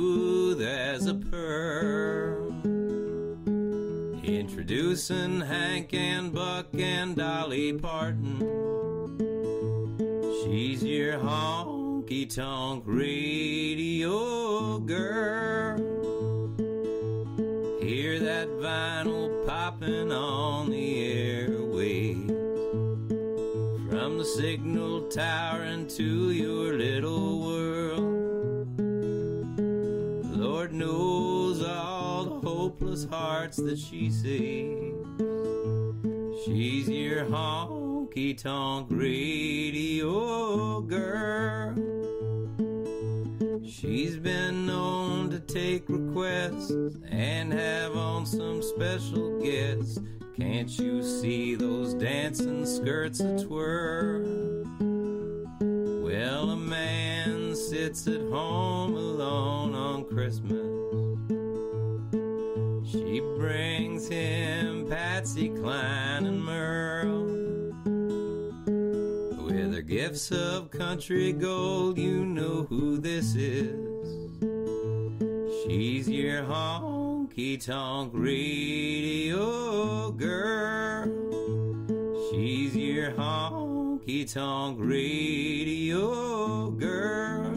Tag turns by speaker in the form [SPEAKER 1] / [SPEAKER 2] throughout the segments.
[SPEAKER 1] smooth as a pearl. Introducing Hank and Buck and Dolly Parton. She's your honky-tonk radio girl. Hear that vinyl popping on the airwaves, from the signal tower into your little world. Lord knows all the hopeless hearts that she saves. She's your honky-tonk radio girl. She's been known to take requests and have on some special guests. Can't you see those dancing skirts a twirl? Well, a man sits at home alone on Christmas. She brings him Patsy Cline and Merle. With her gifts of country gold, you know who this is. She's your honky-tonk radio girl. She's your honky-tonk radio girl.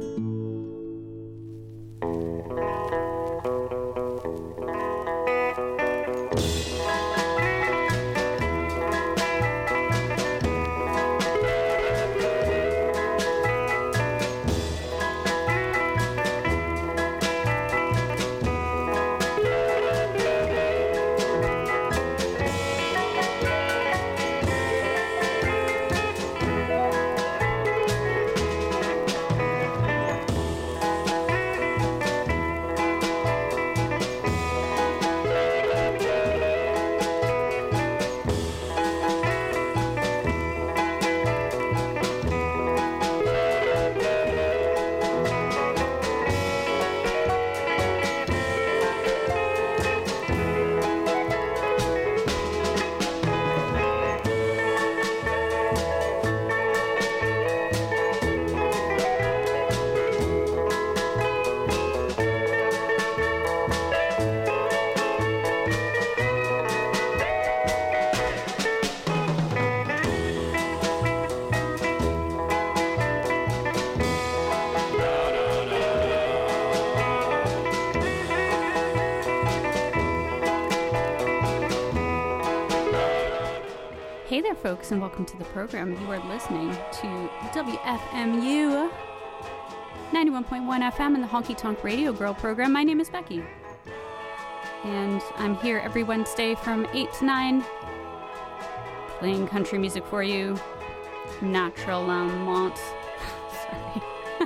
[SPEAKER 2] Hey there, folks, and welcome to the program. You are listening to WFMU 91.1 FM and the Honky Tonk Radio Girl program. My name is Becky, and I'm here every Wednesday from 8 to 9, playing country music for you. Naturellement. Sorry.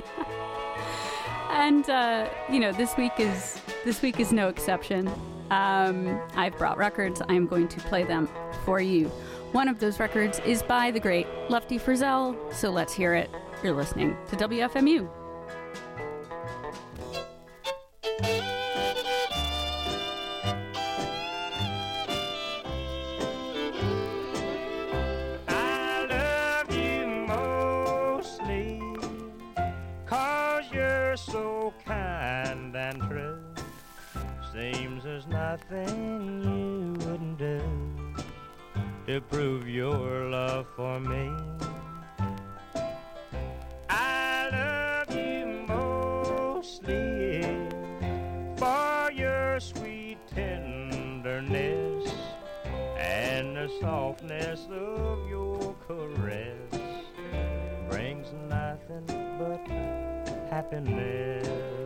[SPEAKER 2] And, this week is no exception. I've brought records. I'm going to play them for you. One of those records is by the great Lefty Frizzell, so let's hear it. You're listening to WFMU.
[SPEAKER 3] I love you mostly 'cause you're so kind and true. Seems there's nothing you wouldn't do to prove your love for me. I love you mostly for your sweet tenderness and the softness of your caress. Brings nothing but happiness.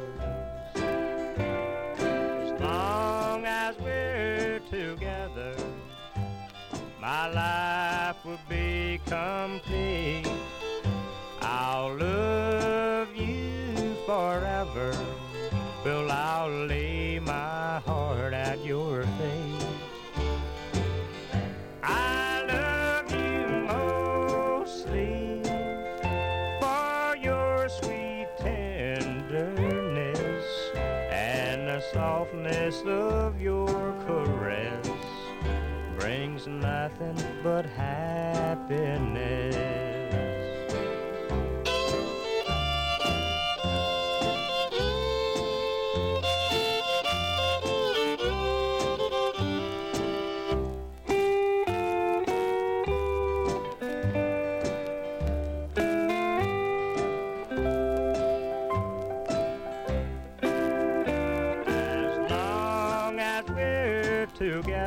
[SPEAKER 3] As long as we're together, my life will be complete. I'll love you forever. Well, I'll lay my heart at your feet. I love you mostly for your sweet tenderness and the softness of your caress. Brings nothing but happiness.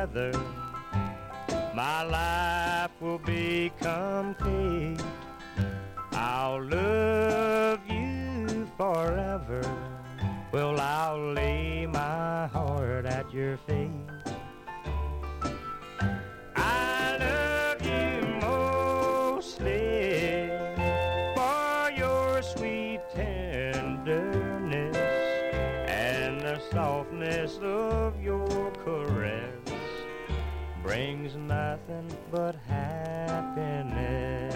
[SPEAKER 3] together, my life will be complete. I'll love you forever. Well, I'll lay my heart at your feet. I love you mostly for your sweet tenderness and the softness of your caress brings nothing but happiness.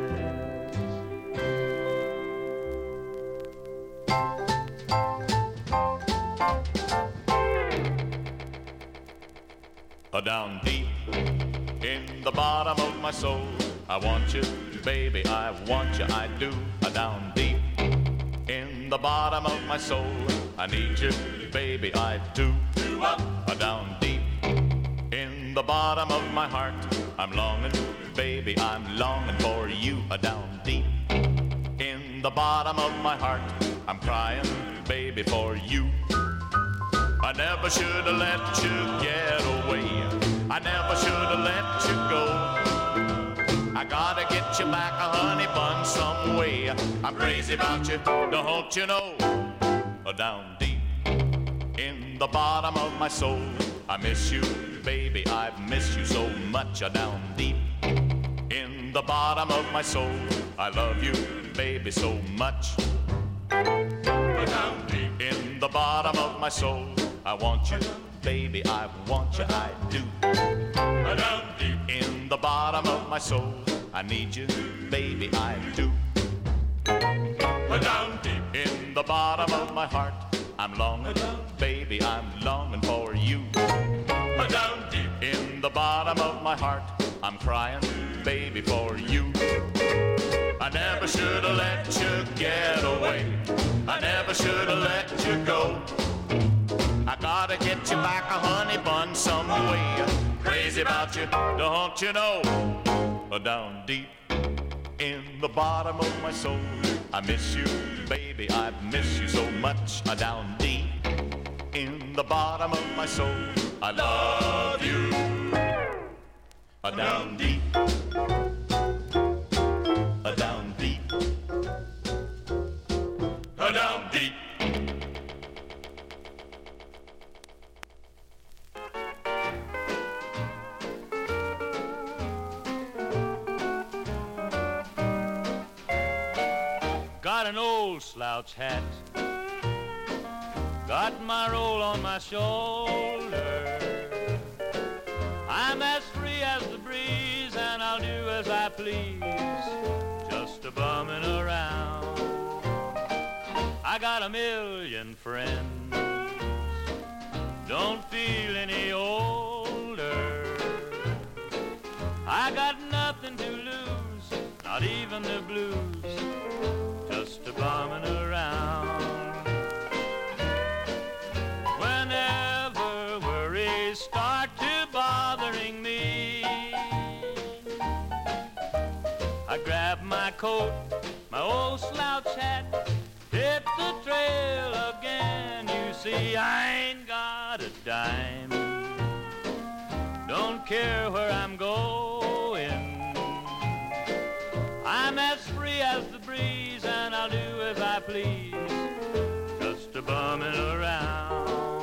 [SPEAKER 4] Down deep in the bottom of my soul, I want you, baby, I want you, I do. Down deep in the bottom of my soul, I need you, baby, I do. Down deep in the bottom of my heart, I'm longing, baby, I'm longing for you. Down deep in the bottom of my heart, I'm crying, baby, for you. I never should have let you get away. I never should have let you go. I gotta get you back, a honey bun, some way. I'm crazy about you, don't you know? Down deep in the bottom of my soul, I miss you, baby, I miss you so much. Down deep in the bottom of my soul, I love you, baby, so much. Down deep in the bottom of my soul, I want you, baby, I want you, I do. Down deep in the bottom of my soul, I need you, baby, I do. Down deep in the bottom of my heart, I'm longing, baby, I'm longing for you. Down deep in the bottom of my heart, I'm crying, baby, for you. I never should have let you get away. I never should have let you go. I gotta get you back, a honey bun, some way. Crazy about you, don't you know? Down deep in the bottom of my soul, I miss you, baby, I miss you so much. Down deep in the bottom of my soul, I love you. Down deep. Down deep. Down deep.
[SPEAKER 3] Got an old slouch hat, got my roll on my shoulder. I'm as free as the breeze and I'll do as I please, just a bumming around. I got a million friends, don't feel any older. I got nothing to lose, not even the blues, just a bumming around. Whenever worries start to bothering me, I grab my coat, my old slouch hat, hit the trail again. You see, I ain't got a dime, don't care where I'm going. I'm as free as the breeze and I'll do as I please, just a bumming around.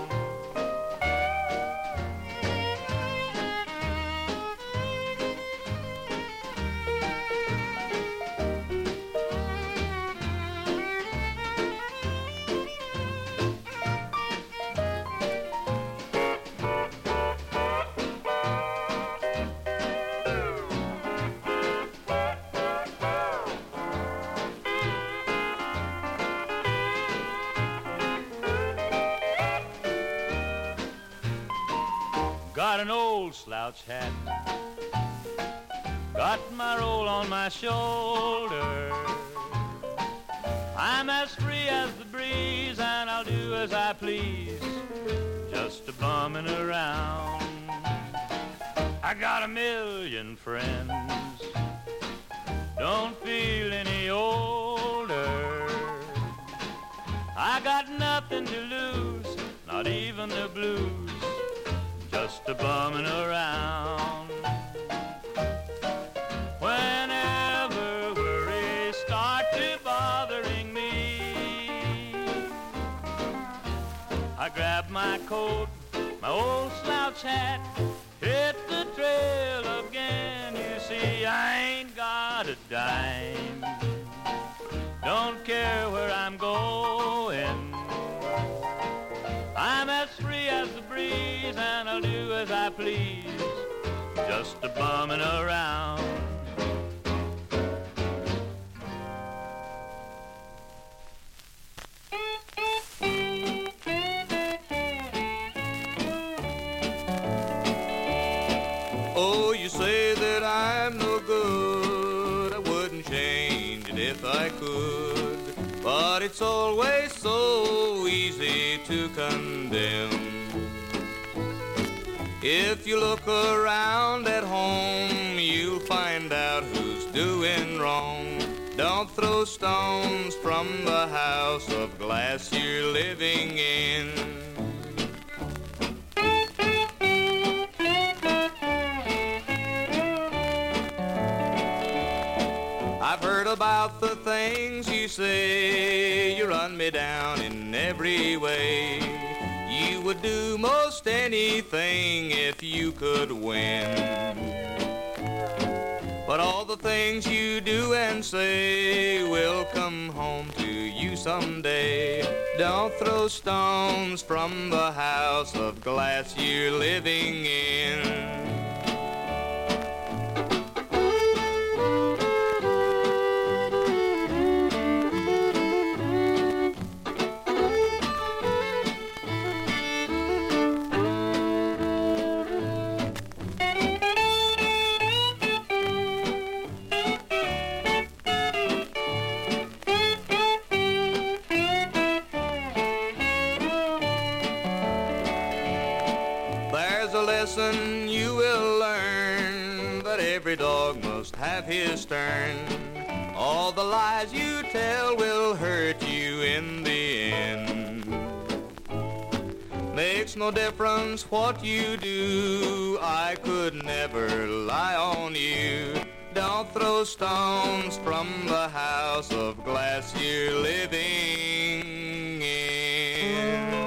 [SPEAKER 3] Got an old slouch hat, got my roll on my shoulder. I'm as free as the breeze and I'll do as I please, just a bumming around. I got a million friends, don't feel any older. I got nothing to lose, not even the blues, just a bumming around. I grabbed my coat, my old slouch hat, hit the trail again. You see, I ain't got a dime, don't care where I'm going. I'm as free as the breeze, and I'll do as I please, just a bumming around.
[SPEAKER 1] Oh, you say that I'm no good, I wouldn't change it if I could, but it's always so easy to condemn. If you look around at home, you'll find out who's doing wrong. Don't throw stones from the house of glass you're living in. I've heard about the things you say, you run me down in every way. You would do most anything if you could win. But all the things you do and say will come home to you someday. Don't throw stones from the house of glass you're living in. Lesson you will learn that every dog must have his turn. All the lies you tell will hurt you in the end. Makes no difference what you do, I could never lie on you. Don't throw stones from the house of glass you're living in.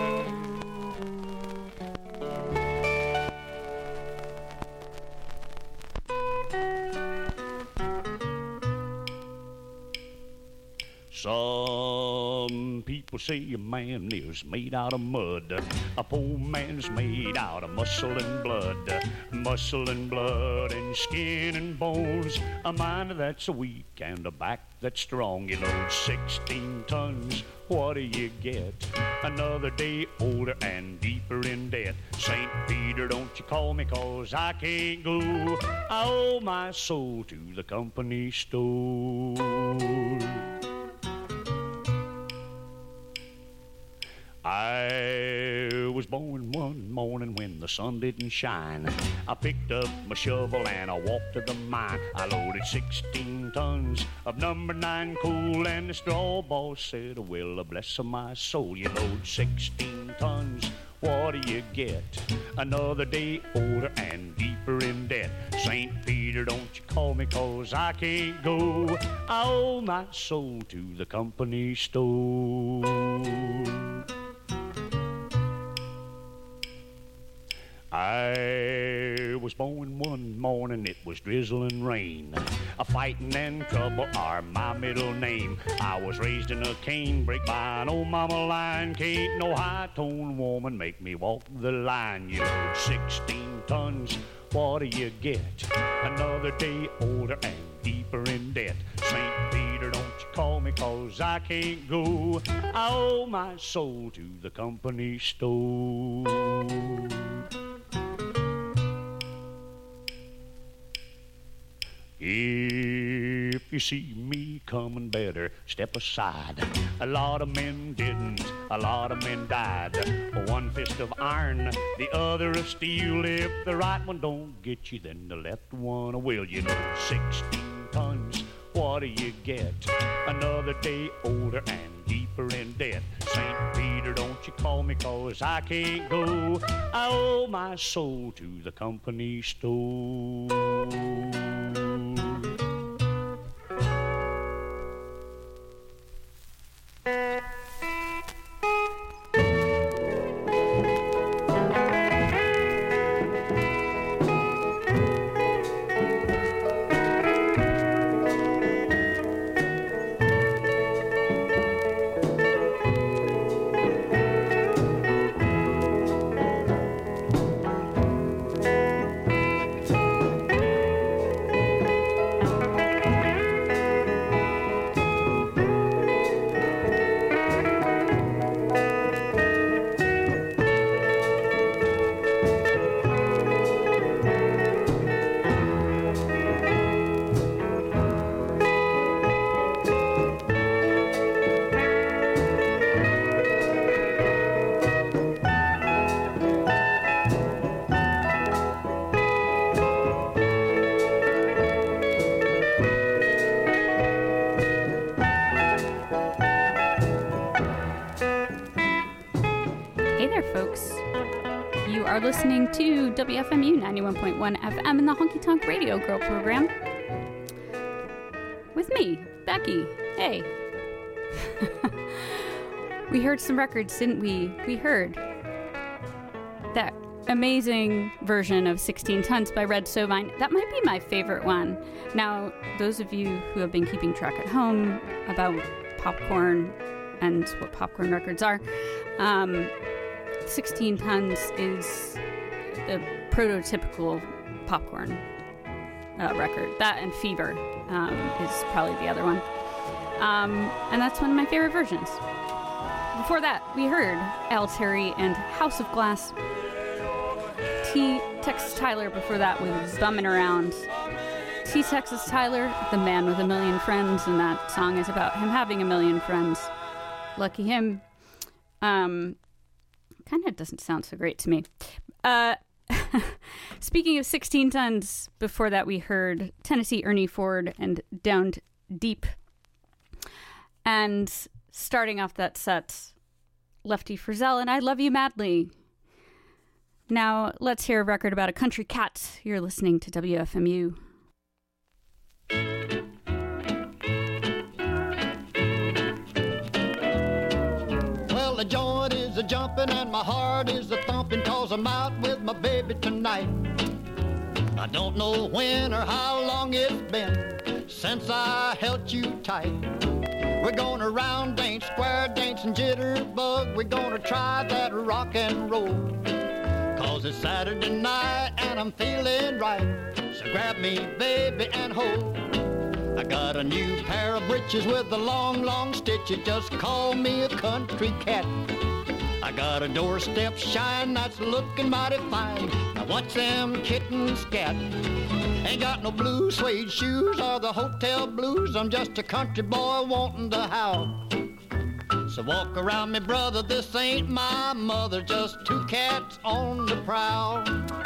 [SPEAKER 5] Some people say a man is made out of mud. A poor man's made out of muscle and blood. Muscle and blood and skin and bones. A mind that's weak and a back that's strong. You load 16 tons, what do you get? Another day older and deeper in debt. St. Peter, don't you call me, 'cause I can't go. I owe my soul to the company store. I was born one morning when the sun didn't shine. I picked up my shovel and I walked to the mine. I loaded 16 tons of number 9 coal, and the straw boss said, well, bless my soul, you load 16 tons, what do you get? Another day older and deeper in debt. St. Peter, don't you call me, 'cause I can't go. I owe my soul to the company store. I was born one morning, it was drizzling rain. A fighting and trouble are my middle name. I was raised in a canebrake by an old mama line. Can't no high-toned woman make me walk the line. You load 16 tons, what do you get? Another day older and deeper in debt. St. Peter, don't you call me, 'cause I can't go. I owe my soul to the company store. If you see me coming, better step aside. A lot of men didn't, a lot of men died. One fist of iron, the other of steel. If the right one don't get you, then the left one will. You know, 16 tons, what do you get? Another day older and deeper in debt. St. Peter, don't you call me, 'cause I can't go. I owe my soul to the company store.
[SPEAKER 2] Hey there, folks. You are listening to WFMU 91.1 FM in the Honky Tonk Radio Girl program with me, Becky. Hey. We heard some records, didn't we? We heard that amazing version of 16 Tons by Red Sovine. That might be my favorite one. Now, those of you who have been keeping track at home about popcorn and what popcorn records are, 16 Tons is the prototypical popcorn record. That and Fever is probably the other one. And that's one of my favorite versions. Before that, we heard Al Terry and House of Glass. T. Texas Tyler before that was Bumming Around. T. Texas Tyler, the man with a million friends, and that song is about him having a million friends. Lucky him. Kind of doesn't sound so great to me. Speaking of 16 Tons, before that we heard Tennessee Ernie Ford and Down Deep. And starting off that set, Lefty Frizzell and I Love You Madly. Now, let's hear a record about a country cat. You're listening to WFMU.
[SPEAKER 6] Well, the joint is a-jumping and my heart is a-thumping 'cause I'm out with my baby tonight. I don't know when or how long it's been since I held you tight. We're gonna round dance, square dance, and jitterbug. We're gonna try that rock and roll. 'Cause it's Saturday night and I'm feeling right. So grab me, baby, and hold. I got a new pair of breeches with a long, long stitches. Just call me a country cat. I got a doorstep shine that's looking mighty fine. Now watch them kittens scat. Ain't got no blue suede shoes or the hotel blues. I'm just a country boy wanting to howl. So walk around me, brother, this ain't my mother. Just two cats on the prowl.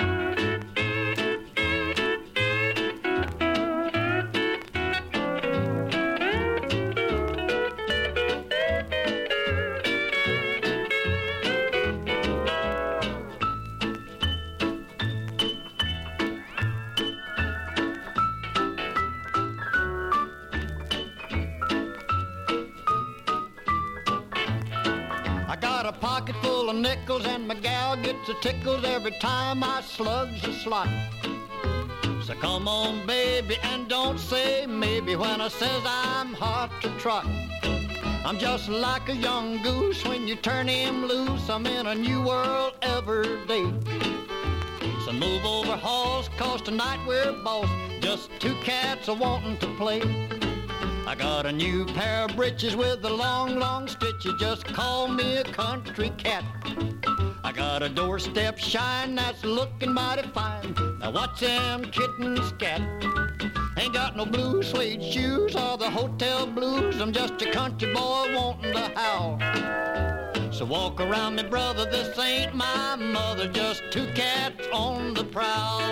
[SPEAKER 6] Pocket full of nickels and my gal gets the tickles every time I slugs a slot. So come on, baby, and don't say maybe when I says I'm hot to trot. I'm just like a young goose when you turn him loose. I'm in a new world every day. So move over, halls, 'cause tonight we're boss. Just two cats a-wanting to play. I got a new pair of breeches with the long, long stitches. Just call me a country cat. I got a doorstep shine that's looking mighty fine. Now watch them kittens scat. Ain't got no blue suede shoes or the hotel blues. I'm just a country boy wanting to howl. So walk around me, brother, this ain't my mother. Just two cats on the prowl.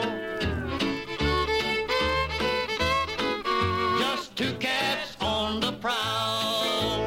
[SPEAKER 6] Just two cats on the prowl.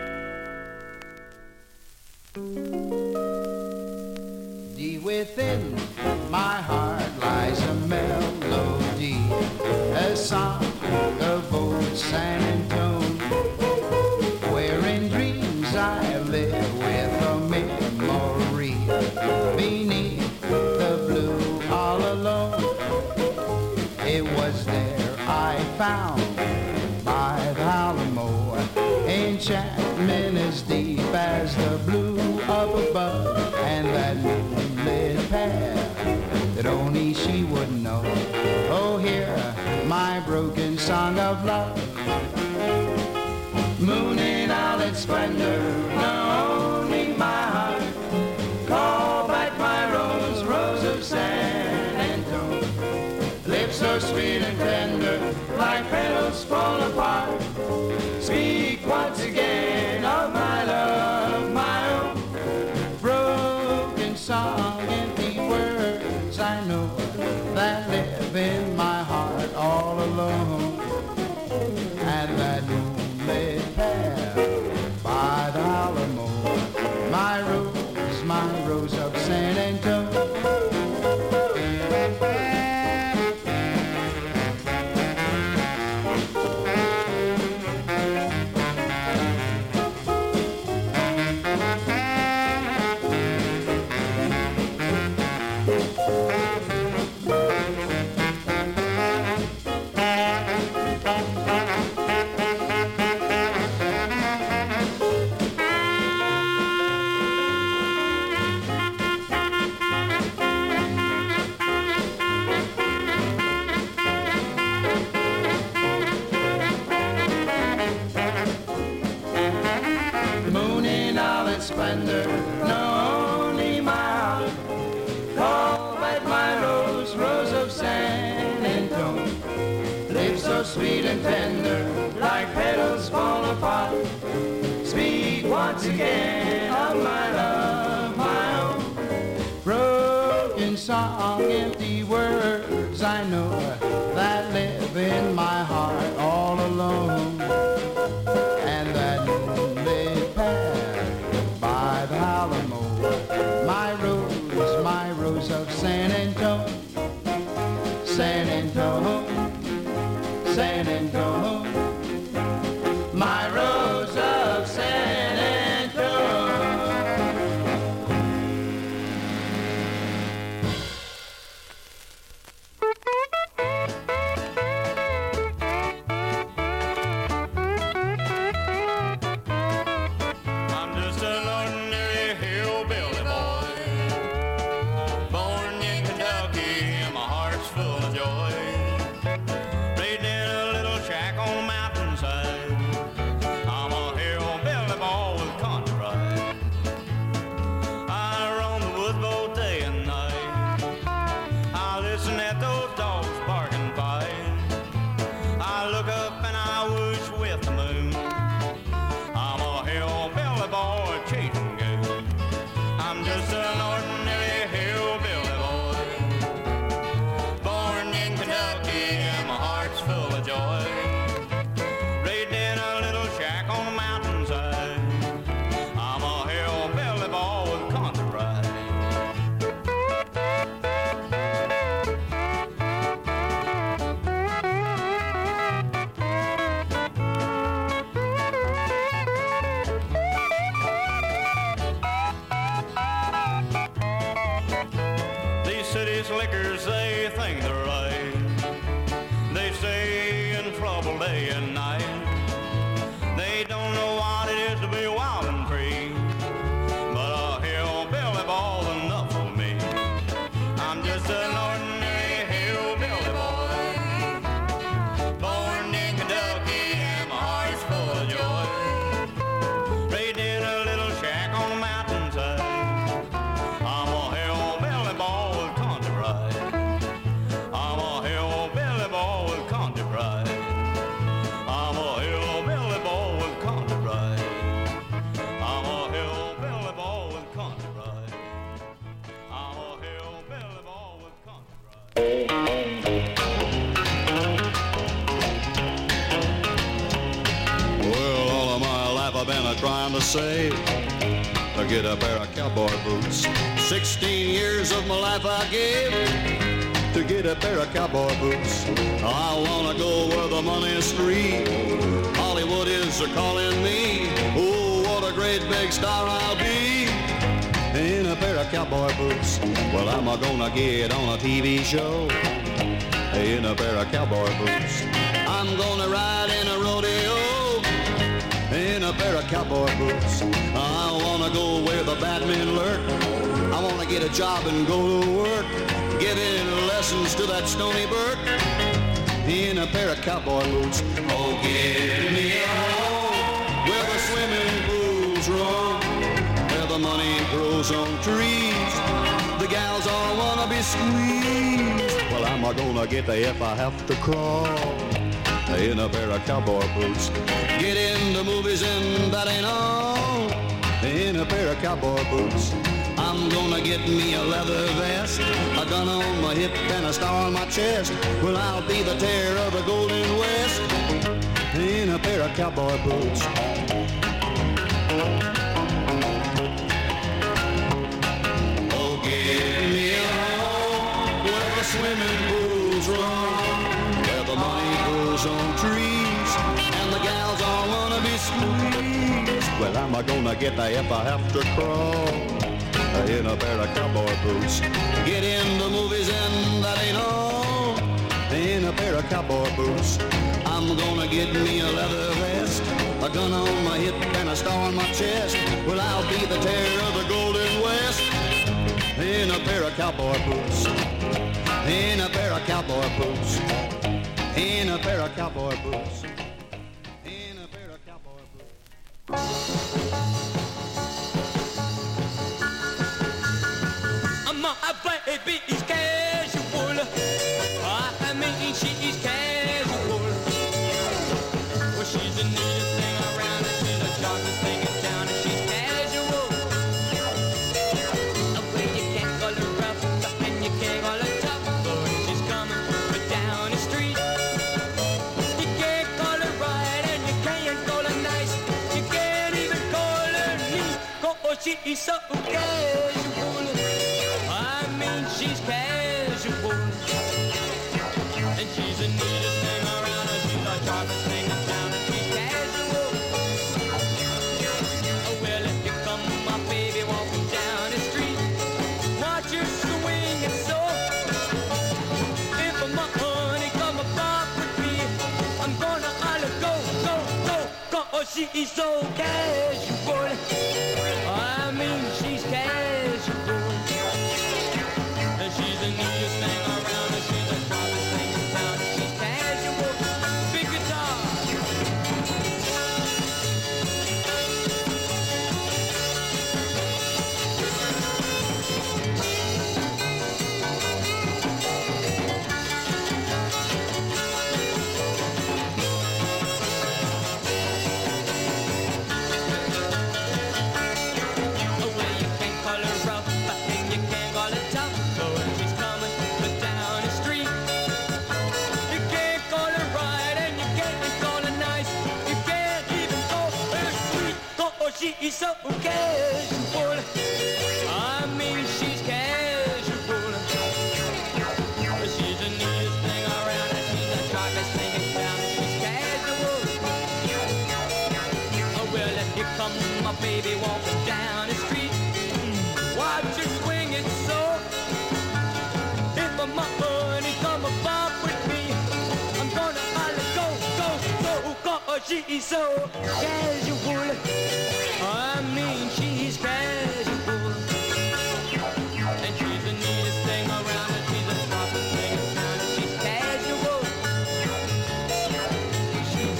[SPEAKER 7] Deep within my heart lies a melody, a song of old San Antone, where in dreams I live with a memory beneath the blue all alone. It was there I found by the Alamo, enchantment as deep as the blue up above, and that moonlit pair that only she would know. Oh, hear my broken song of love, moon in all its splendor, now only my heart. Call back my rose, rose of San Antone, lips so sweet and tender, like petals fall apart. Speak once again of my love, my own broken song, empty words I know that live in my heart all alone. And that moonlit pair by the Alamo, my rose, my rose of San Antonio. Sweet and tender, like petals fall apart. Speak once again of my love, my own. Broken song, empty words, I know, that live in my heart all alone. And that moonlit path by the Alamo, my rose of San Antonio, San Antonio. San Antonio, my rose of San Antonio.
[SPEAKER 3] I'm just an ordinary hillbilly boy, born in Kentucky, and my heart's full of joy. Liquors, they think they're right. They stay in trouble day and night. They don't know what it is to be wild and free. But a hillbilly ball's enough for me. I'm just an ordinary hillbilly boy, born in Kentucky, and my heart's full of joy. Raised in a little shack on the mountainside. I'm a hillbilly boy with country pride. I'm a hillbilly boy with country pride. I'm a hillbilly boy with country pride. I'm a hillbilly boy with country pride. I'm a hillbilly boy with country pride.
[SPEAKER 8] Well, all of my life I've been trying to save to get a pair of cowboy boots. 16 years of my life I gave to get a pair of cowboy boots. I wanna go where the money's free. Hollywood is calling me. Oh, what a great big star I'll be in a pair of cowboy boots. Well, I'm gonna get on a TV show in a pair of cowboy boots. I'm gonna ride in a rodeo in a pair of cowboy boots. I wanna go where the bad men lurk. I wanna get a job and go to work, giving lessons to that Stony Burke in a pair of cowboy boots. Oh, give me a home where the swimming pools roam, where the money grows on trees. The gals all wanna be squeezed. Well, I'm gonna get there if I have to crawl in a pair of cowboy boots. Get in the movies and that ain't all in a pair of cowboy boots. I'm gonna get me a leather vest, a gun on my hip and a star on my chest. Well, I'll be the terror of the Golden West in a pair of cowboy boots. swimming pools run, where the money grows on trees, and the gals all wanna be squeezed. Well, I'm gonna get there if I have to crawl in a pair of cowboy boots. Get in the movies and that ain't all. In a pair of cowboy boots, I'm gonna get me a leather vest, a gun on my hip and a star on my chest. Well, I'll be the terror of the Golden West. In a pair of cowboy boots, in a pair of cowboy boots, in a pair of cowboy boots, in a pair of cowboy boots.
[SPEAKER 9] My baby is casual. I mean, she is casual. Well, she's the neatest thing around, and she's the sharpest thing in town, and she's casual. Well, you can't call her rough, and you can't call her tough, but she's coming down the street. You can't call her right, and you can't call her nice. You can't even call her neat, 'cause she is so casual. She's casual, and she's the neatest thing around, and she's the sharpest thing in town, and she's casual. Oh, well, if you come, my baby, walking down the street, watch her swing and so. If my honey come apart with me, I'm gonna holler, go, go, go, go, oh, she is so casual. I mean, she's casual. She's the neatest thing around, and she's the sharpest thing in town, and she's casual. Big guitar. Oh, well, you can't call her rough, and you can't call her tough. She's so casual. I mean, she's casual. She's the neatest thing around, and she's the sharpest thing in town, and she's casual. Oh, well, if you come, my baby, walking down the street, watch her swing it so. If my honey come above with me, I'm gonna holler, go, go, go, go. She's so casual. I mean, she's casual, and she's the neatest thing around, and she's the sharpest thing in town, and she's casual. She's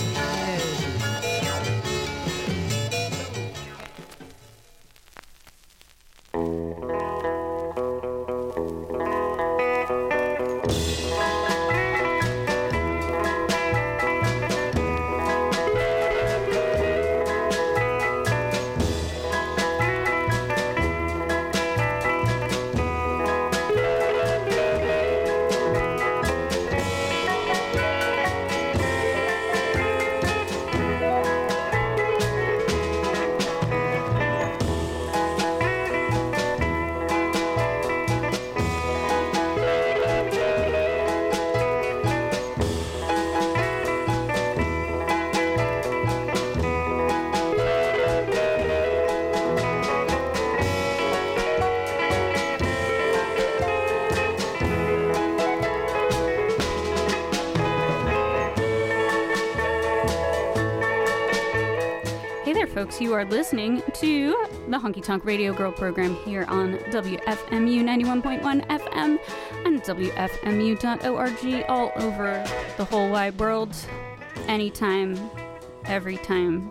[SPEAKER 2] folks. You are listening to the Honky Tonk Radio Girl program here on WFMU 91.1 FM and WFMU.org, all over the whole wide world, anytime, every time.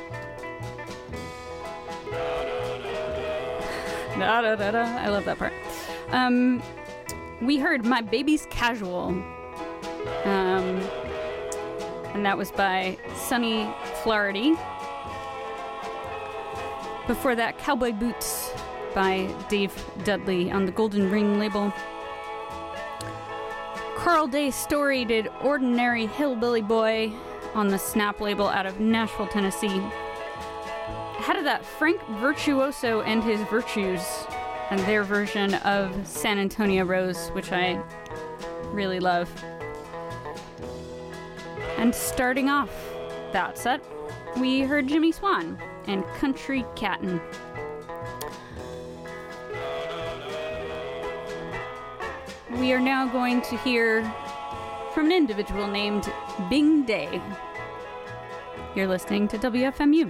[SPEAKER 2] Da, da, da, da. I love that part. We heard My Baby's Casual, and that was by Sonny Flaherty. Before that, Cowboy Boots by Dave Dudley on the Golden Ring label. Carl Day Story did Ordinary Hillbilly Boy on the Snap label out of Nashville, Tennessee. Ahead of that, Frank Virtuoso and His Virtues and their version of San Antonio Rose, which I really love. And starting off that set, we heard Jimmy Swan and Country Cattin'. We are now going to hear from an individual named Bing Day. You're listening to WFMU.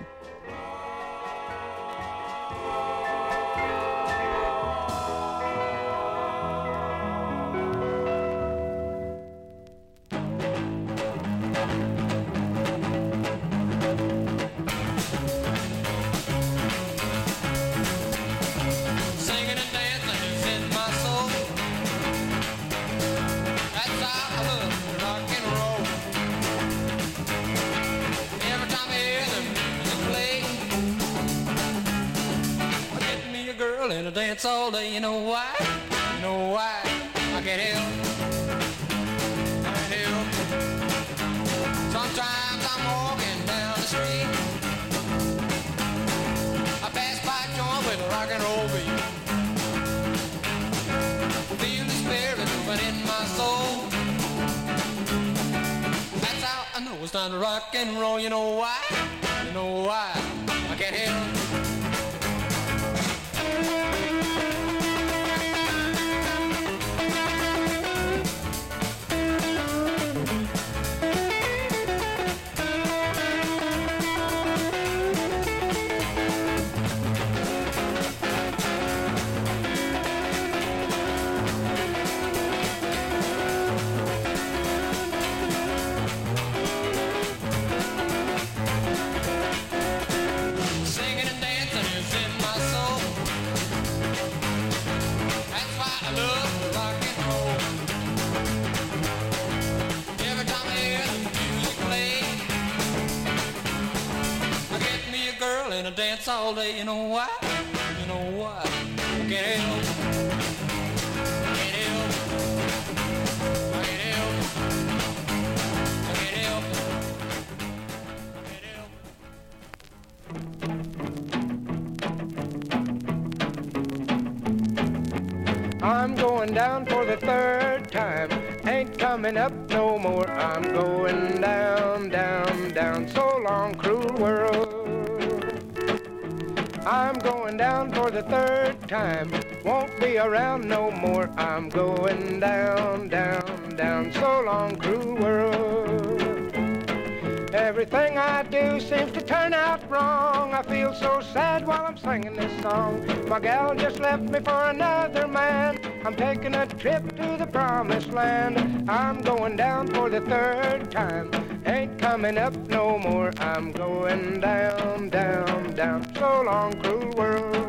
[SPEAKER 9] All day, you know why? You know why? I can't help. I can't help. Sometimes I'm walking down the street. I pass by a joint with a rock and roll beat. Feel the spirit moving in my soul. That's how I know it's time to rock and roll. You know why? You know why? I can't help. Dance all day, you know why? You know why? I can't help. I can't help. I can't help. I can't help. I can't help. I'm going down for the third time. Ain't coming up no more. I'm going down, down, down. So long, cruel world. I'm going down for the third time. Won't be around no more. I'm going down, down, down. So long, cruel world. Everything I do seems to turn out wrong. I feel so sad while I'm singing this song. My gal just left me for another man. I'm taking a trip to the promised land. I'm going down for the third time. Ain't coming up no more. I'm going down, down, down. So long, cruel world.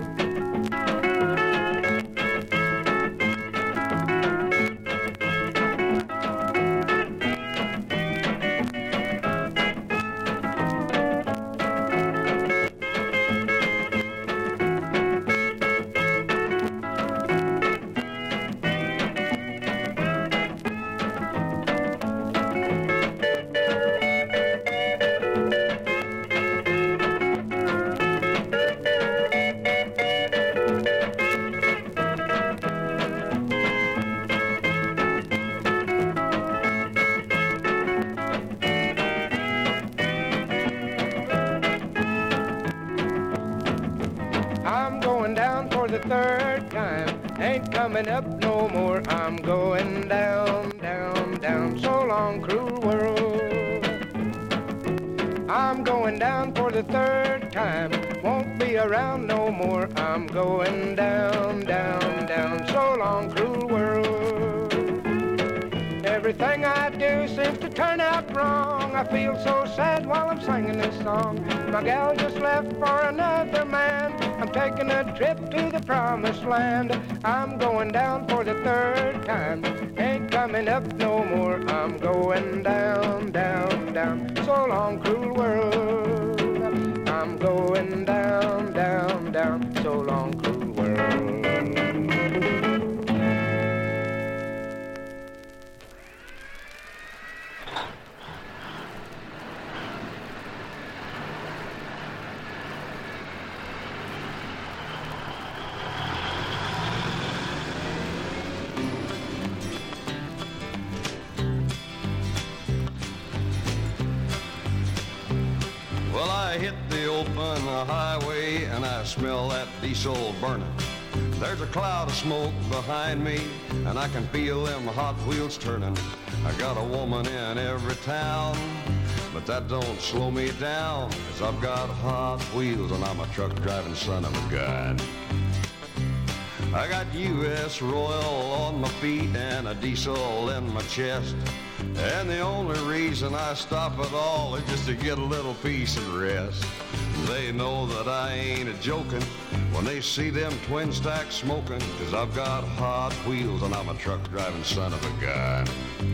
[SPEAKER 9] Third time, ain't coming up no more. I'm going down, down, down. So long, cruel world. I'm going down for the third time. Won't be around no more. I'm going down, down, down. So long, cruel world. Everything I do seems to turn out wrong. I feel so sad while I'm singing this song. My gal just left for another man. I'm taking a trip to the promised land. I'm going down for the third time. Ain't coming up no more. I'm going down, down, down. So long, cruel world. I'm going down, down, down. So long, cruel world.
[SPEAKER 8] hit the open highway and I smell that diesel burning. There's a cloud of smoke behind me and I can feel them Hot Wheels turning. I got a woman in every town, but that don't slow me down, 'cause I've got Hot Wheels and I'm a truck driving son of a gun. I got U.S. Royal on my feet and a diesel in my chest. And the only reason I stop at all is just to get a little peace and rest. They know that I ain't a-joking when they see them twin stacks smoking, 'cause I've got Hot Wheels and I'm a truck driving son of a gun.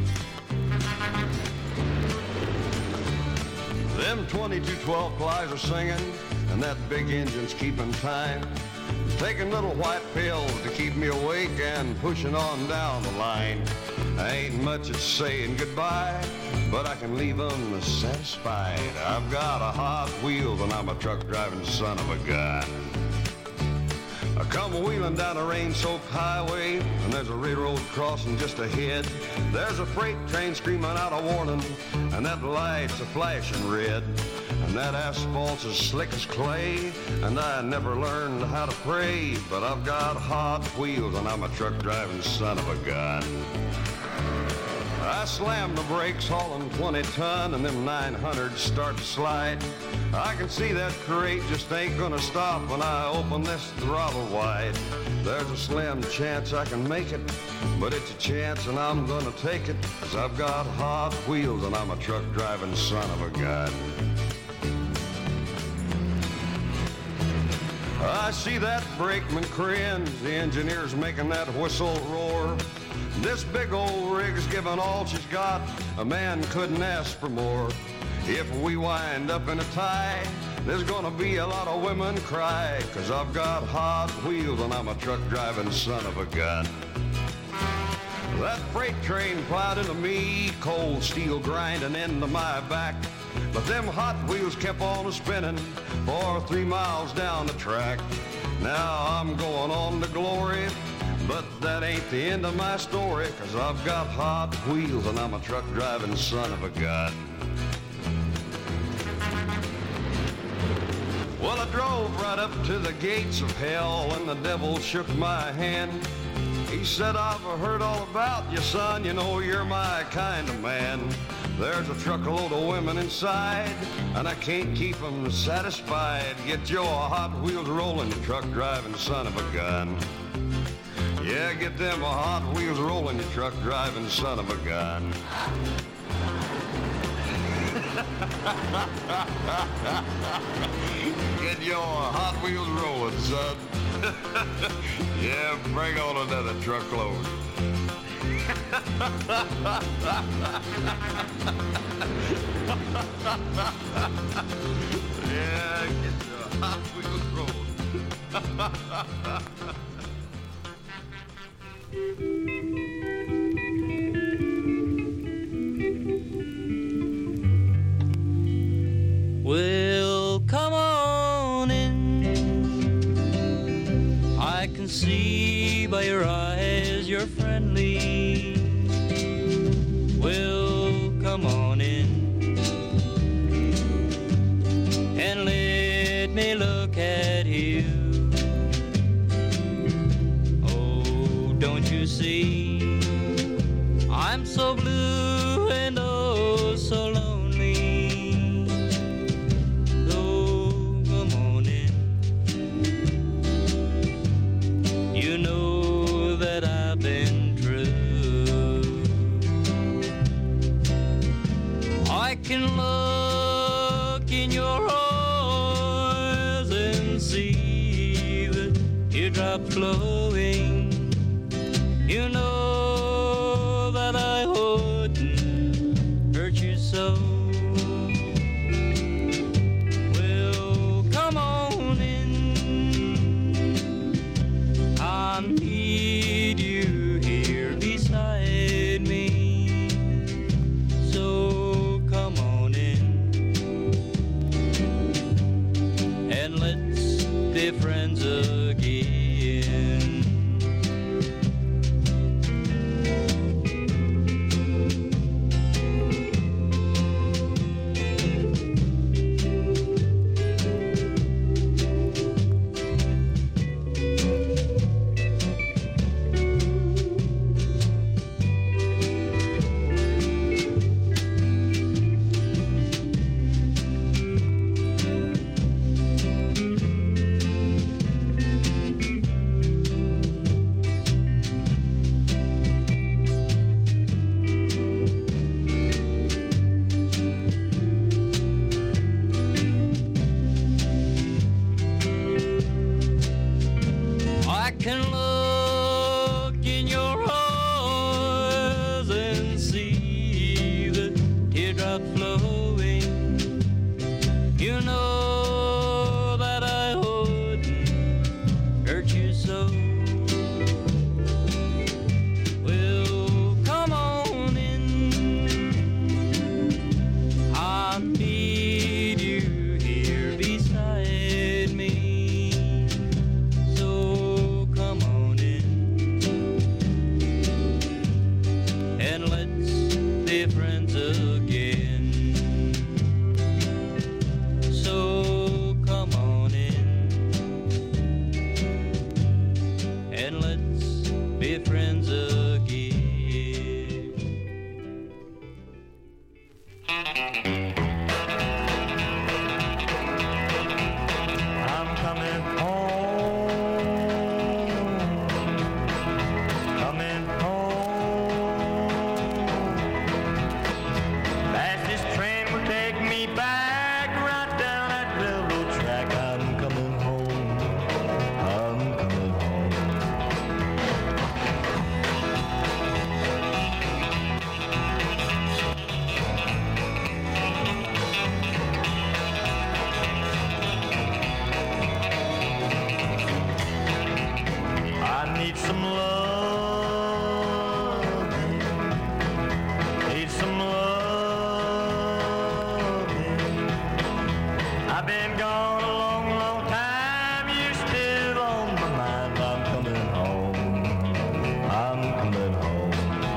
[SPEAKER 8] Them 2212 flies are singing and that big engine's keeping time. Taking little white pills to keep me awake and pushing on down the line. I ain't much at saying goodbye, but I can leave them satisfied. I've got a Hot Wheels and I'm a truck driving son of a gun. I come wheeling down a rain-soaked highway and there's a railroad crossing just ahead. There's a freight train screaming out a warning and that light's a flashing red. And that asphalt's as slick as clay, and I never learned how to pray, but I've got Hot Wheels and I'm a truck driving son of a gun. I slammed the brakes hauling 20 ton and them 900s start to slide. I can see that crate just ain't gonna stop when I open this throttle wide. There's a slim chance I can make it, but it's a chance and I'm gonna take it, 'cause I've got Hot Wheels and I'm a truck driving son of a gun. I see that brakeman cringe, the engineer's making that whistle roar. This big old rig's giving all she's got, a man couldn't ask for more. If we wind up in a tie, there's gonna be a lot of women cry, 'cause I've got Hot Wheels and I'm a truck driving son of a gun. That freight train plowed into me, cold steel grinding into my back. But them Hot Wheels kept on spinning for 3 miles down the track. Now I'm going on to glory, but that ain't the end of my story, 'cause I've got Hot Wheels and I'm a truck driving son of a gun. Well, I drove right up to the gates of hell and the devil shook my hand. He said, I've heard all about you, son, you know you're my kind of man. There's a truckload of women inside, and I can't keep them satisfied. Get your Hot Wheels rolling, you truck driving son of a gun. Yeah, get them Hot Wheels rolling, you truck driving son of a gun. Get your Hot Wheels rolling, son. Yeah, bring on another truckload. Yeah, get your Hot Wheels rolling.
[SPEAKER 9] Well, come on in. I can see by your eyes you're friendly. Well, come on in and let me look at you. Oh, don't you see? I'm so blue and oh so lonely. Oh, come on in. You know that I've been true. I can look in your eyes and see the teardrops flowing. You know that I wouldn't hurt you so. Well, come on in. I need you here beside me. So come on in and let's be friends again. and let's be friends again. I'm coming home, coming home. Fastest train will take me back right down that railroad track. I'm coming home, I'm coming home. I need some love, need some love. I've been gone a long, long time. You're still on my mind. I'm coming home, I'm coming home.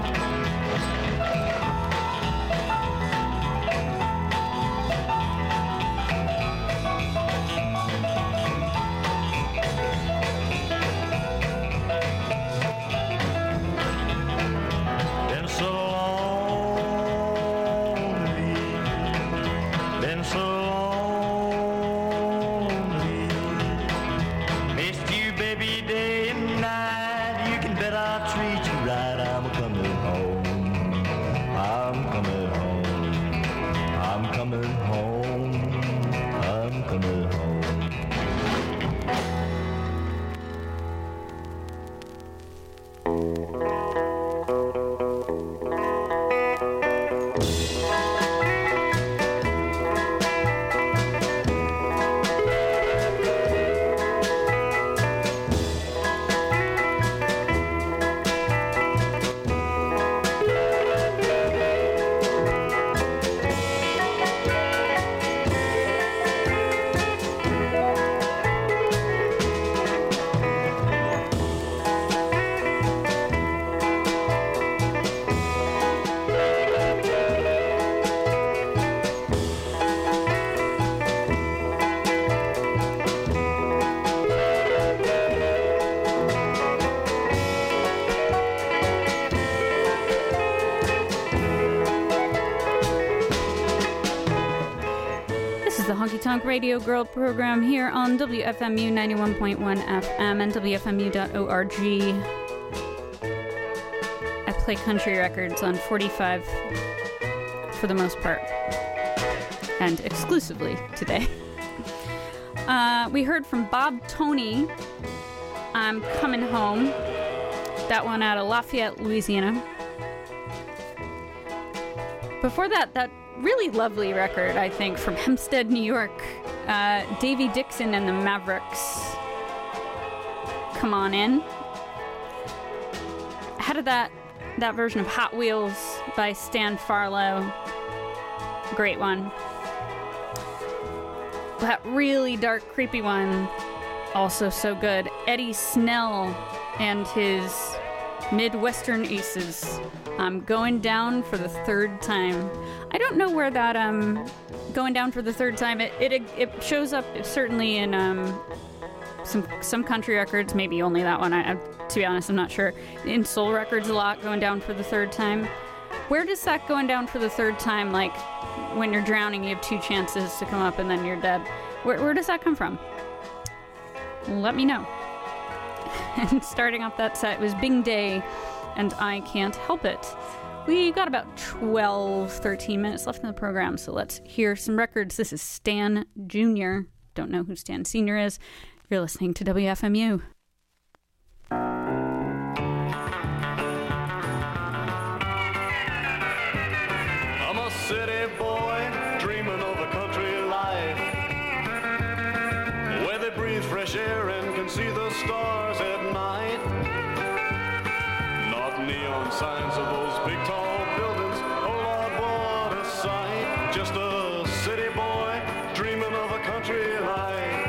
[SPEAKER 9] Been so lonely, been so lonely. Missed you, baby, day and night. You can bet I'll treat you right. I'm coming home, I'm coming home. I'm coming home, I'm coming home.
[SPEAKER 2] This is the Honky Tonk Radio Girl program here on WFMU 91.1 FM and WFMU.org. I play country records on 45 for the most part, and exclusively today. We heard from Bob Toney, I'm Coming Home. That one out of Lafayette, Louisiana. Before that, that really lovely record, I think, from Hempstead, New York. Davy Dixon and the Mavericks. Come On In. How did that version of Hot Wheels by Stan Farlow? Great one. That really dark, creepy one, also so good. Eddie Snell and his Midwestern Aces. I'm going down for the third time. I don't know where that going down for the third time. It shows up certainly in some country records, maybe only that one. I to be honest, I'm not sure. In soul records a lot, going down for the third time. Where does that going down for the third time, like when you're drowning, you have two chances to come up and then you're dead? Where does that come from? Let me know. And starting off that set was Bing Day and I Can't Help It. We got about 13 minutes left in the program, so let's hear some records. This is Stan Jr. Don't know who Stan Sr. is. You're listening to WFMU.
[SPEAKER 10] I'm a city boy dreaming of a country life where they breathe fresh air and can see the stars at night. Not neon signs of those big tall buildings. Oh Lord, what a sight. Just a city boy dreaming of a country life.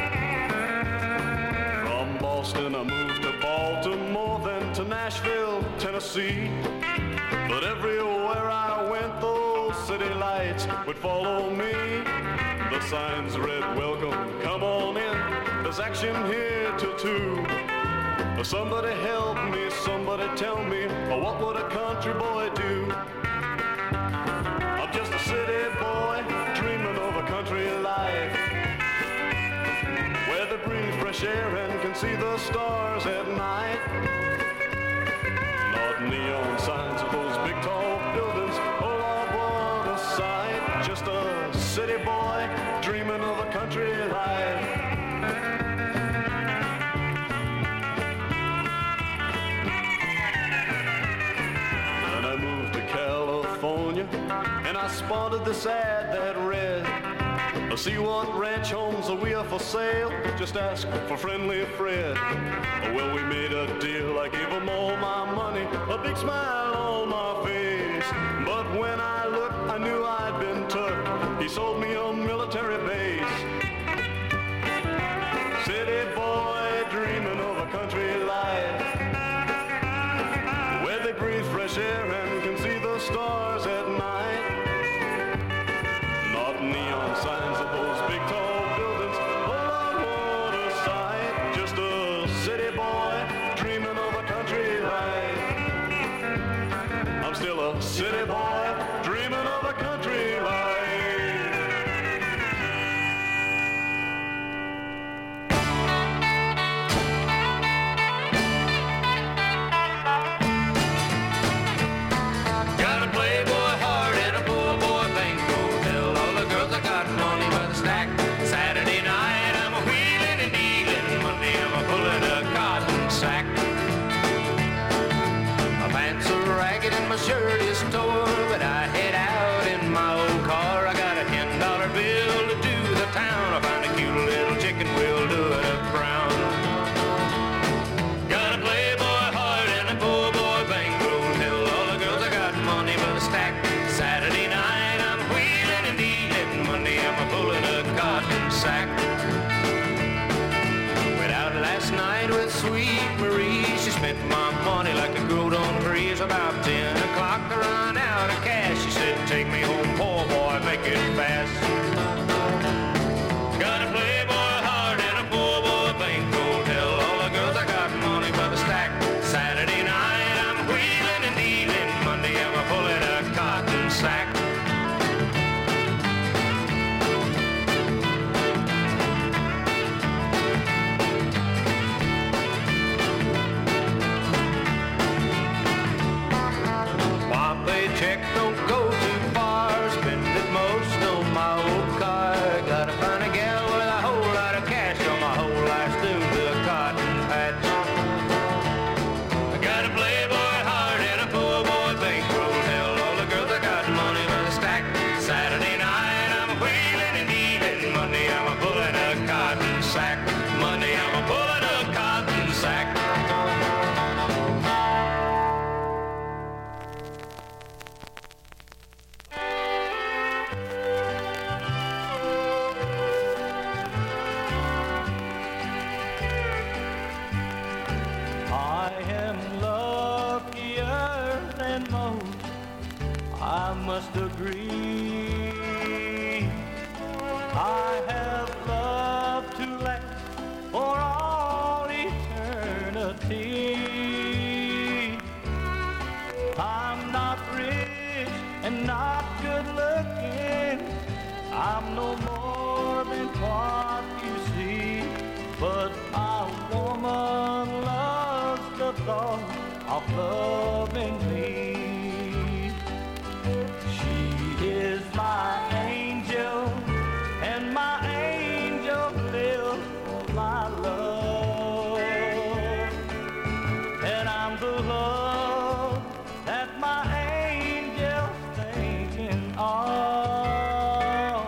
[SPEAKER 10] From Boston I moved to Baltimore, then to Nashville, Tennessee. But everywhere I went, those city lights would follow me. The signs read, welcome, come on in. There's action here till 2. Somebody help me, somebody tell me, what would a country boy do? I'm just a city boy, dreaming of a country life, where they breathe fresh air and can see the stars at night. Not neon signs of those big tall buildings, oh Lord, what a sight. Just a city boy, dreaming of a country life. And I spotted this ad that read, see what ranch homes we are for sale, just ask for friendly Fred. Well, we made a deal, I gave him all my money, a big smile on my face. But when I looked, I knew I'd been took. He sold me a military base. City boy dreaming of a country life, where they breathe fresh air and can see the stars at night. Not neon signs of those big tall buildings, oh Lord, what a sight. Just a city boy dreaming of a country life. I'm still a city boy dreaming of a country life.
[SPEAKER 9] Shirt is torn, but I head out in my old car. I got a $10 bill to do the town. I find a cute little chicken, we'll do it up brown. Got a playboy heart and a poor boy bankroll. Tell all the girls I got money but a stack. Saturday night I'm wheeling and dealing. Monday I'm pulling a cotton sack. Went out last night with Sweet Marie. She spent my money like a growed on trees. About 10 o'clock to run out of cash. She said, take me home, poor boy, make it fast. Got a playboy heart and a poor boy bankroll. Tell all the girls I got money by the stack. Saturday night I'm wheeling and dealing. Monday I'm pulling a cotton sack. Check don't go too far, spend it most on my old car. Gotta find a gal with a whole lot of cash on my whole life's due to a cotton patch. I got a playboy heart and a poor boy bankroll. Tell all the girls I got money by the stack. Saturday night I'm wheeling and dealing. Monday I'm pulling a cotton sack. Monday I'm pulling a cotton sack.
[SPEAKER 11] I must agree, I have love to last for all eternity. I'm not rich and not good looking, I'm no more than what you see, but my woman loves the thought of loving me. Is my angel, and my angel lives for my love, and I'm the love that my angel's thinking of.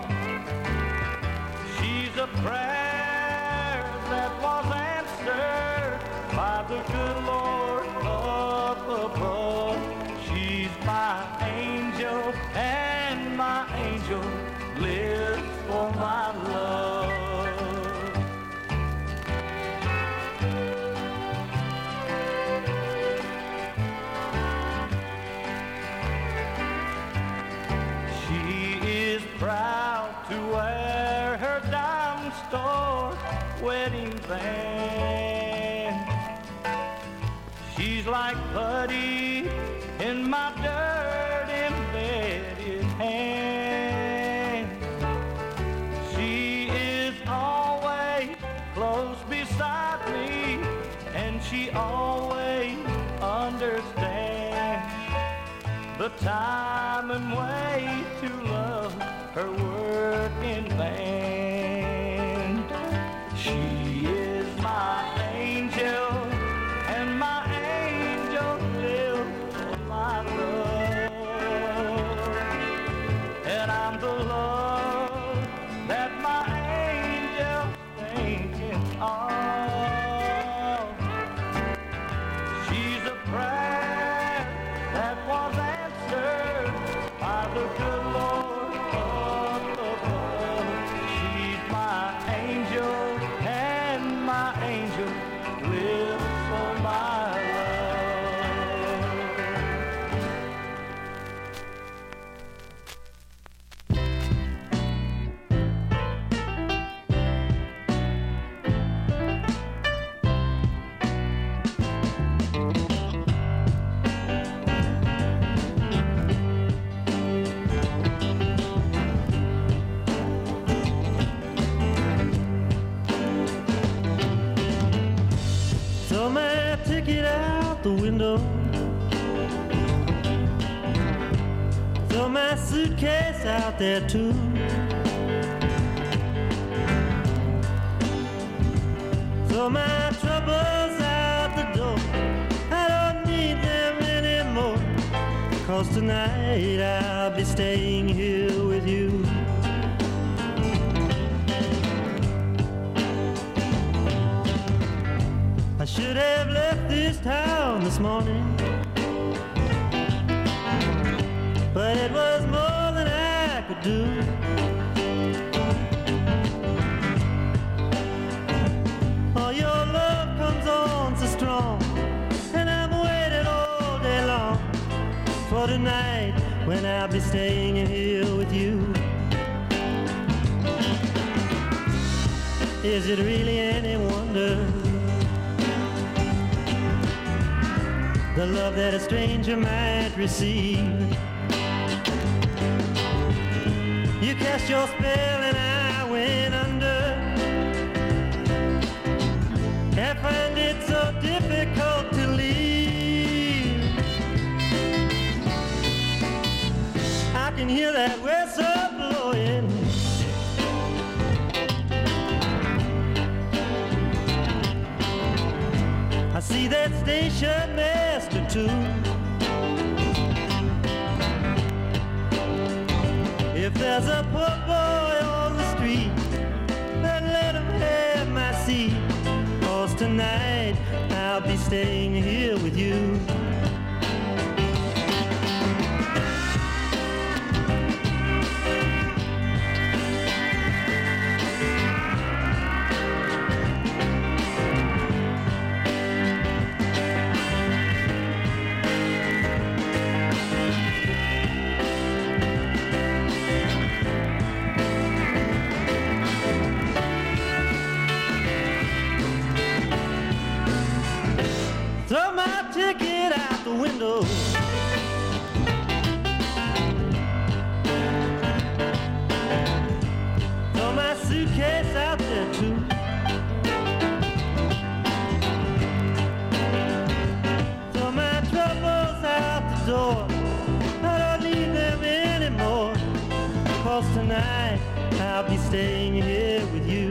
[SPEAKER 11] She's a prayer that was answered by the good Lord up above. She's my angel, and my angel lives for my love. She is proud to wear her diamond star wedding band. She's like putty in my dirt embedded hand. She is always close beside me, and she always understands the time and way to love her working band. She is my angel, and my angel lives for my love. And I'm the love that my angel's thinking of. She's a prayer that was answered by the good Lord up above. She's my angel, and my angel lives for my
[SPEAKER 12] Throw my ticket out the window. Throw my suitcase out there too. Throw my troubles out the door. I don't need them anymore. 'Cause tonight I'll be staying here with you. I should have left this town this morning, but it was more than I could do. Oh, your love comes on so strong, and I've waited all day long for tonight when I'll be staying here with you. Is it really any wonder the love that a stranger might receive? You cast your spell and I went under. I find it so difficult to leave. I can hear that whistle blowing. I see that station master too. If there's a poor boy on the street, then let him have my seat. 'Cause tonight I'll be staying here with you. Throw my ticket out the window. Throw my suitcase out there too. Throw my troubles out the door. I don't need them anymore. 'Cause tonight I'll be staying here with you.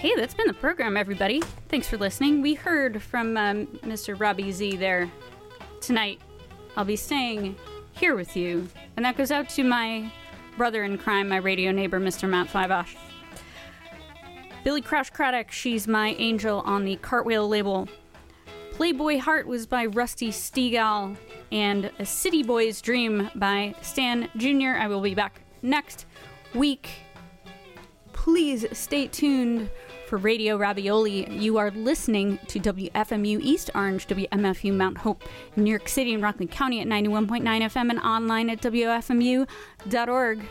[SPEAKER 2] Hey, that's been the program, everybody. Thanks for listening. We heard from Mr. Robbie Z there tonight. I'll be staying here with you. And that goes out to my brother in crime, my radio neighbor, Mr. Matt Fibosh. Billy Crouch Craddock, She's My Angel on the Cartwheel label. Playboy Heart was by Rusty Steagal. And A City Boy's Dream by Stan Jr. I will be back next week. Please stay tuned for Radio Ravioli. You are listening to WFMU East Orange, WMFU Mount Hope in New York City and Rockland County at 91.9 FM and online at WFMU.org.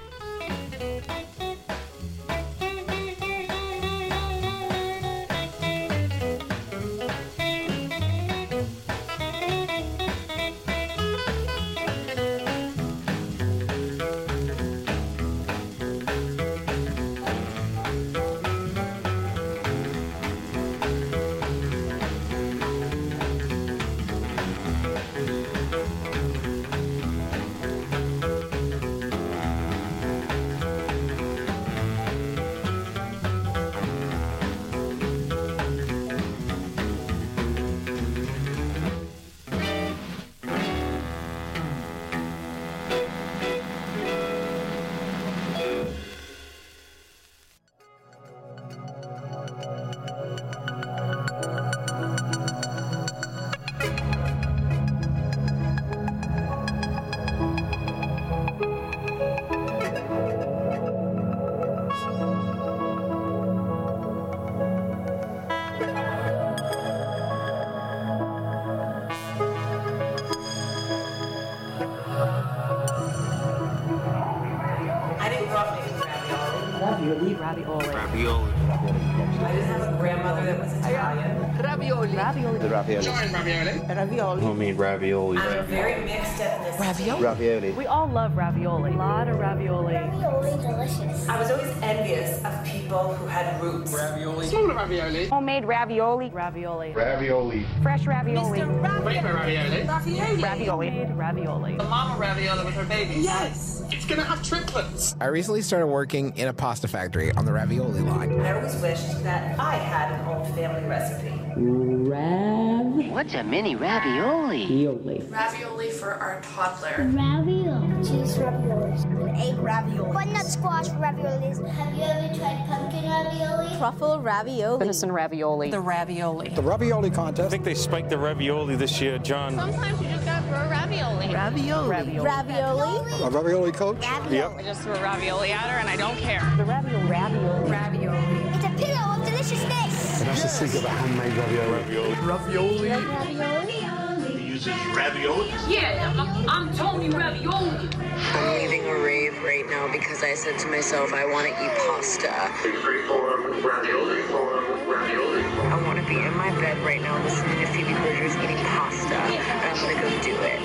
[SPEAKER 13] Ravioli. I just have a grandmother that was Italian. Ravioli.
[SPEAKER 14] The ravioli.
[SPEAKER 13] Ravioli.
[SPEAKER 14] Homemade ravioli.
[SPEAKER 13] I'm a very mixed ethnicity.
[SPEAKER 14] Ravioli.
[SPEAKER 15] We all love ravioli. A lot of ravioli.
[SPEAKER 16] Ravioli, delicious.
[SPEAKER 13] I was always envious of people who had roots.
[SPEAKER 14] Ravioli. Smaller ravioli.
[SPEAKER 15] Homemade ravioli. Ravioli.
[SPEAKER 14] Ravioli.
[SPEAKER 15] Fresh ravioli.
[SPEAKER 13] Mr.
[SPEAKER 14] Ravioli.
[SPEAKER 13] Ravioli.
[SPEAKER 15] Ravioli. Ravioli.
[SPEAKER 13] The mama ravioli with her babies.
[SPEAKER 14] Yes. It's gonna have triplets.
[SPEAKER 17] I recently started working in a pasta factory on the ravioli line.
[SPEAKER 13] I always wished that I had an old family recipe.
[SPEAKER 18] What's a mini ravioli?
[SPEAKER 13] Ravioli for our toddler.
[SPEAKER 16] Ravioli. Cheese raviolis.
[SPEAKER 13] An egg ravioli.
[SPEAKER 16] Butternut squash raviolis. Have you ever tried pumpkin ravioli?
[SPEAKER 15] Truffle ravioli. Venison ravioli.
[SPEAKER 13] The ravioli.
[SPEAKER 17] The ravioli contest.
[SPEAKER 19] I think they spiked the ravioli this year, John.
[SPEAKER 15] Sometimes you just gotta throw ravioli. Ravioli.
[SPEAKER 16] Ravioli.
[SPEAKER 17] A ravioli coach?
[SPEAKER 19] Yep.
[SPEAKER 15] I just threw a ravioli at her and I don't care.
[SPEAKER 13] The ravioli.
[SPEAKER 16] Ravioli. It's a pillow of deliciousness.
[SPEAKER 17] That's the secret of handmade ravioli.
[SPEAKER 14] Ravioli.
[SPEAKER 16] Ravioli.
[SPEAKER 14] He uses ravioli.
[SPEAKER 20] Yeah, I'm Tony Ravioli.
[SPEAKER 21] I'm leaving a rave right now because I said to myself, I want to eat pasta. I want to be in my bed right now listening to Phoebe Bridgers eating pasta, and I'm going to go do it.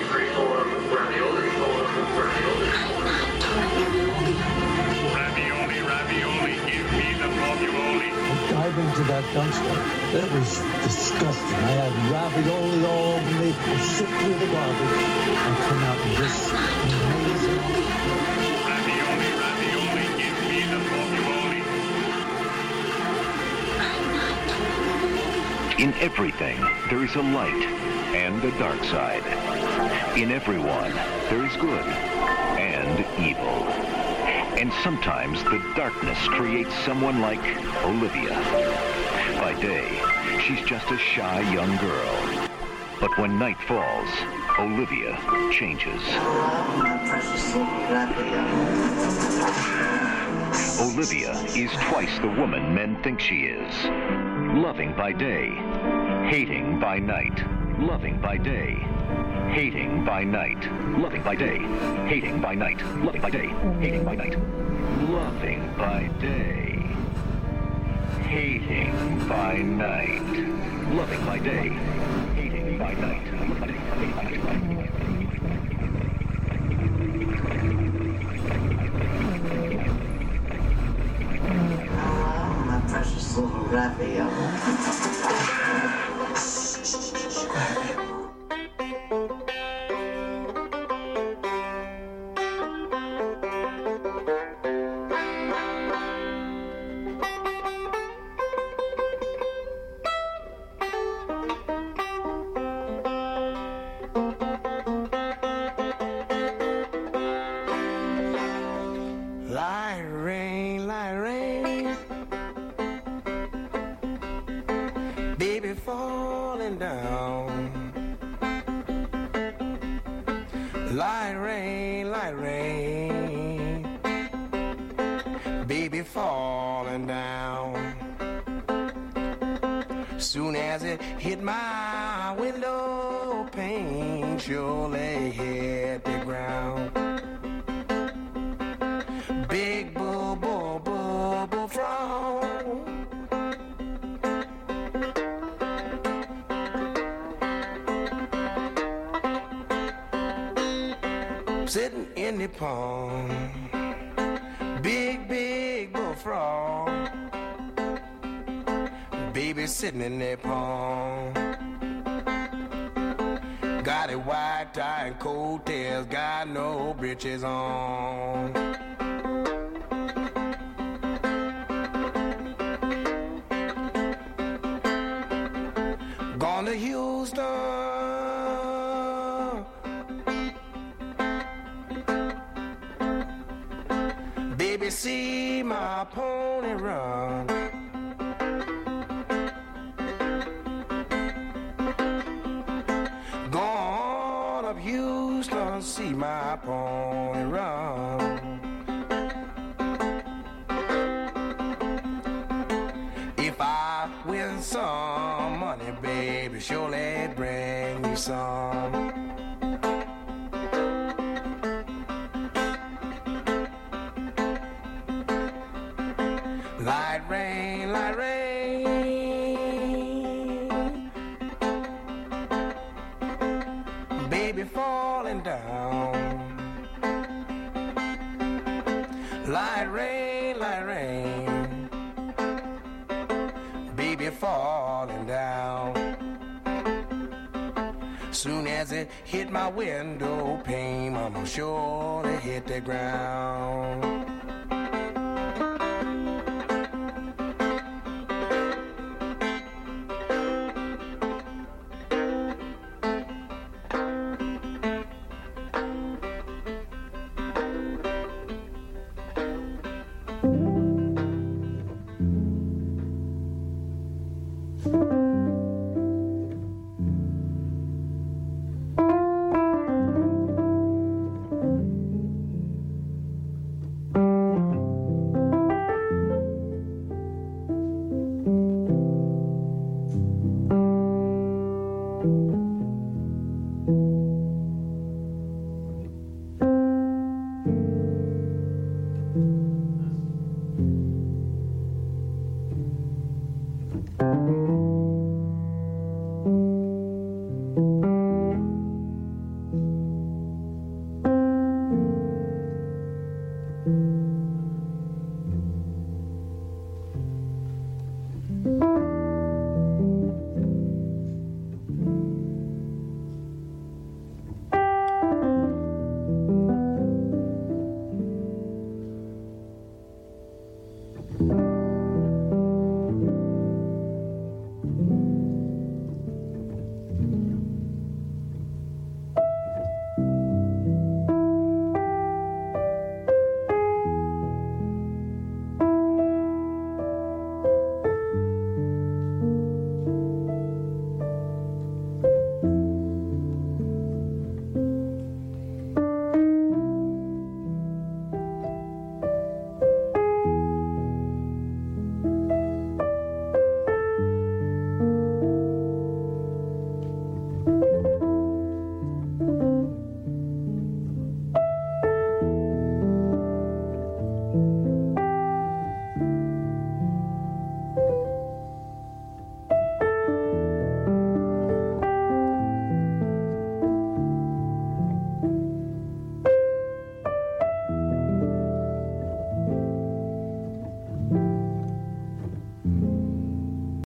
[SPEAKER 10] Ravioli, give me the ravioli.
[SPEAKER 22] Dive into that dumpster. It was disgusting. I had ravioli all over me. I sit through the garbage and come out with this amazing.
[SPEAKER 10] Ravioli, give me the ravioli.
[SPEAKER 23] In everything, there is a light and a dark side. In everyone, there is good and evil. And sometimes the darkness creates someone like Olivia. By day, she's just a shy young girl. But when night falls, Olivia changes. Olivia is twice the woman men think she is. Loving by day, hating by night. Loving by day, hating by night. Loving by day, hating by night. Loving by day, hating by night. Loving by day, hating by night. Loving by day, hating by night. Loving by day, hating by night.
[SPEAKER 21] My precious little ravioli.
[SPEAKER 1] Light rain, baby falling down. Light rain, baby falling down. Soon as it hit my window pane, surely hit the ground. Big bubble frog, sitting in the pond. Big bullfrog, baby sitting in the pond. Got a white tie and coattails, got no britches on. Gone to Houston, baby, see my pony run. Gone up Houston, see my pony run. If I win some money, baby, surely bring me some. Light rain, baby falling down. Light rain, baby falling down. Soon as it hit my window pane, I'ma surely hit the ground.